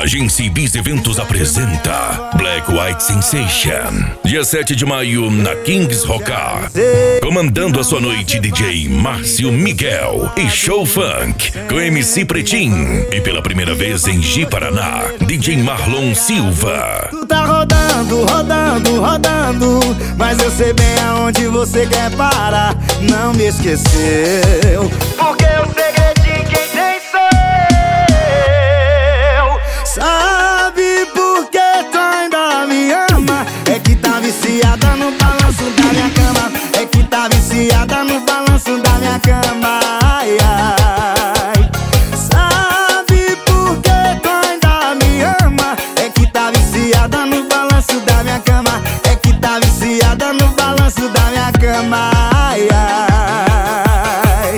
Agência Ibis Eventos apresenta Black White Sensation. Dia 7 de maio na Kings Rockar. Comandando a sua noite, DJ Márcio Miguel e Show Funk com MC Pretinho. E pela primeira vez em Ji-Paraná, DJ Marlon Silva. Tu tá rodando, rodando, rodando, mas eu sei bem aonde você quer parar. Não me esqueceu, porque o segredinho quem tem sou eu. Sabe por que tu ainda me ama? É que tá viciada no balanço da minha cama. É que tá viciada no balanço da minha cama. Ai, ai. Sabe por que tu ainda me ama? É que tá viciada no balanço da minha cama. É que tá viciada no balanço da minha cama. Ai, ai.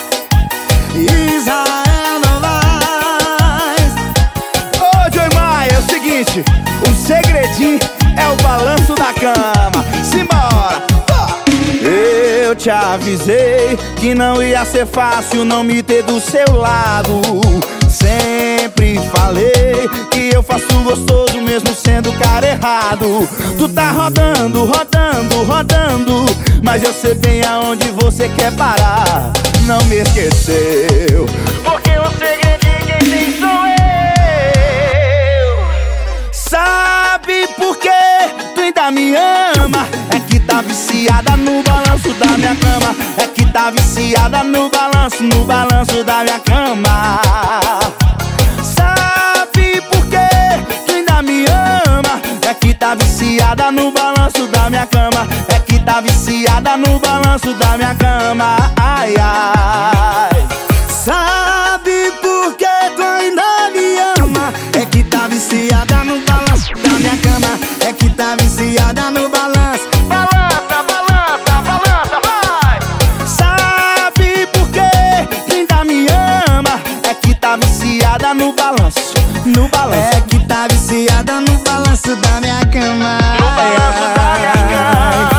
Israel Novaes. Ô, Joey Maia, é o seguinte: o segredinho é o balanço da cama. Simbora! Eu te avisei que não ia ser fácil não me ter do seu lado. Sempre falei que eu faço gostoso mesmo sendo cara errado. Tu tá rodando, rodando, rodando, mas eu sei bem aonde você quer parar. Não me esqueceu, porque o segredinho quem tem sou eu. Sabe por que tu ainda me ama? É que tá viciada no balanço da minha cama. É que tá viciada no balanço da minha cama. Sabe por que tu ainda me ama? É que tá viciada no balanço da minha cama. É que tá viciada no balanço da minha cama. Ai, ai. Sabe por que tu ainda me ama? É que tá viciada no balanço da minha cama. É que tá viciada no balanço. Balança, balança, balança, vai! Sabe por que tu ainda me ama? É que tá viciada no balanço, no balanço. É que tá viciada no balanço da minha cama. No balanço da minha cama.